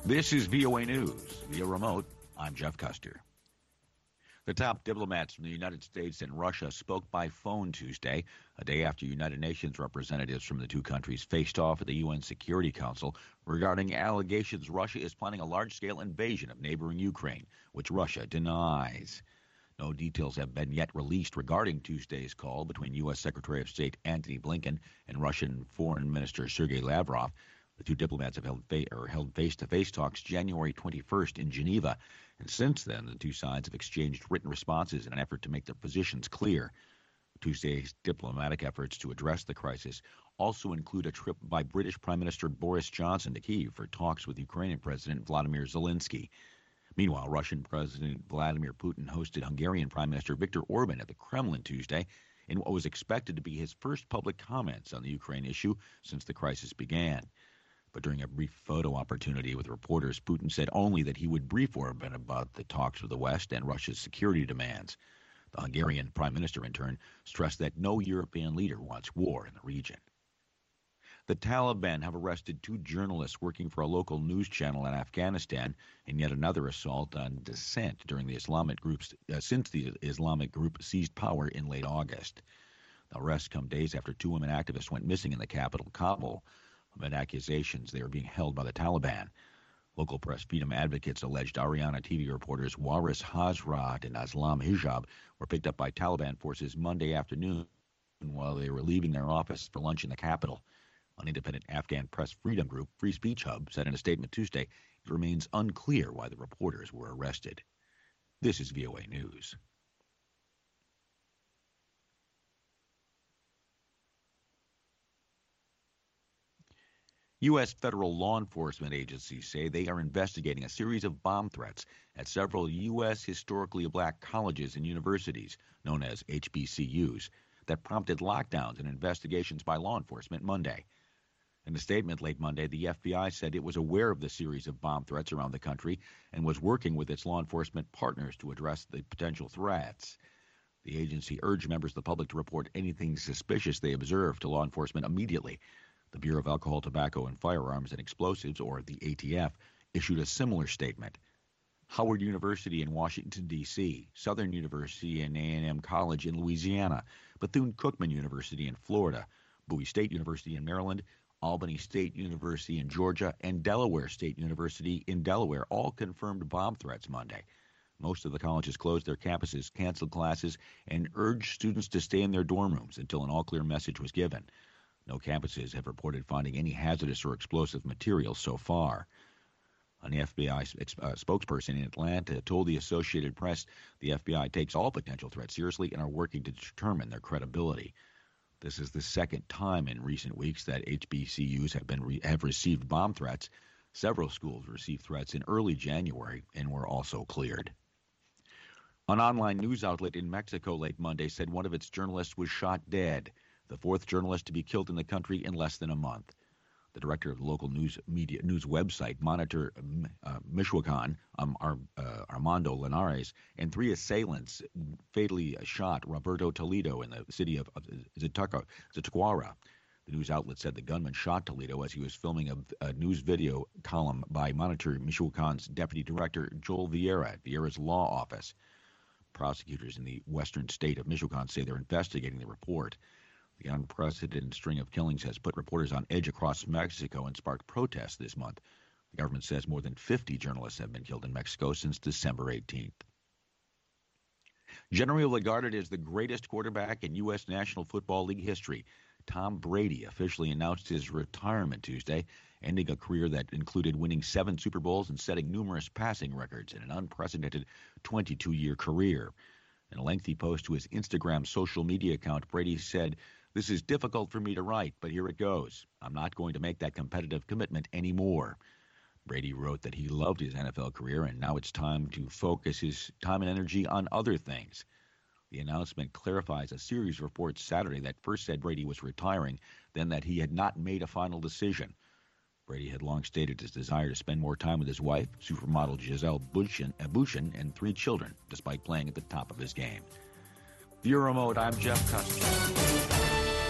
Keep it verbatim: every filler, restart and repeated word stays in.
This is V O A News. Via remote, I'm Jeff Custer. The top diplomats from the United States and Russia spoke by phone Tuesday, a day after United Nations representatives from the two countries faced off at the U N Security Council regarding allegations Russia is planning a large-scale invasion of neighboring Ukraine, which Russia denies. No details have been yet released regarding Tuesday's call between U S Secretary of State Antony Blinken and Russian Foreign Minister Sergei Lavrov. The two diplomats have held, fa- or held face-to-face talks January twenty-first in Geneva, and since then the two sides have exchanged written responses in an effort to make their positions clear. Tuesday's diplomatic efforts to address the crisis also include a trip by British Prime Minister Boris Johnson to Kyiv for talks with Ukrainian President Vladimir Zelensky. Meanwhile, Russian President Vladimir Putin hosted Hungarian Prime Minister Viktor Orban at the Kremlin Tuesday in what was expected to be his first public comments on the Ukraine issue since the crisis began. But during a brief photo opportunity with reporters, Putin said only that he would brief Orban about the talks with the West and Russia's security demands. The Hungarian Prime Minister, in turn, stressed that no European leader wants war in the region. The Taliban have arrested two journalists working for a local news channel in Afghanistan in yet another assault on dissent during the Islamic groups uh, since the Islamic group seized power in late August. The arrests come days after two women activists went missing in the capital, Kabul, amid accusations they are being held by the Taliban. Local press freedom advocates alleged Ariana T V reporters Waris Hazrat and Aslam Hijab were picked up by Taliban forces Monday afternoon while they were leaving their office for lunch in the capital. An independent Afghan press freedom group, Free Speech Hub, said in a statement Tuesday it remains unclear why the reporters were arrested. This is V O A News. U S federal law enforcement agencies say they are investigating a series of bomb threats at several U S historically black colleges and universities, known as H B C Us, that prompted lockdowns and investigations by law enforcement Monday. In a statement late Monday, the F B I said it was aware of the series of bomb threats around the country and was working with its law enforcement partners to address the potential threats. The agency urged members of the public to report anything suspicious they observe to law enforcement immediately. The Bureau of Alcohol, Tobacco, and Firearms and Explosives, or the A T F, issued a similar statement. Howard University in Washington, D C, Southern University and A and M College in Louisiana, Bethune-Cookman University in Florida, Bowie State University in Maryland, Albany State University in Georgia, and Delaware State University in Delaware all confirmed bomb threats Monday. Most of the colleges closed their campuses, canceled classes, and urged students to stay in their dorm rooms until an all-clear message was given. No campuses have reported finding any hazardous or explosive materials so far. An F B I uh, spokesperson in Atlanta told the Associated Press the F B I takes all potential threats seriously and are working to determine their credibility. This is the second time in recent weeks that H B C Us have been re- have received bomb threats. Several schools received threats in early January and were also cleared. An online news outlet in Mexico late Monday said one of its journalists was shot dead, the fourth journalist to be killed in the country in less than a month. The director of the local news media news website, Monitor uh, Michoacan, um, Ar, uh, Armando Linares, and three assailants fatally shot Roberto Toledo in the city of, of Zituara. The news outlet said the gunman shot Toledo as he was filming a, a news video column by Monitor Michoacan's deputy director, Joel Vieira, at Vieira's law office. Prosecutors in the western state of Michoacan say they're investigating the report. The unprecedented string of killings has put reporters on edge across Mexico and sparked protests this month. The government says more than fifty journalists have been killed in Mexico since December eighteenth. Generally regarded as the greatest quarterback in U S National Football League history, Tom Brady officially announced his retirement Tuesday, ending a career that included winning seven Super Bowls and setting numerous passing records in an unprecedented twenty-two-year career. In a lengthy post to his Instagram social media account, Brady said, "This is difficult for me to write, but here it goes. I'm not going to make that competitive commitment anymore." Brady wrote that he loved his N F L career and now it's time to focus his time and energy on other things. The announcement clarifies a series of reports Saturday that first said Brady was retiring, then that he had not made a final decision. Brady had long stated his desire to spend more time with his wife, supermodel Gisele Bündchen, and three children, despite playing at the top of his game. Via remote, I'm Jeff Custer.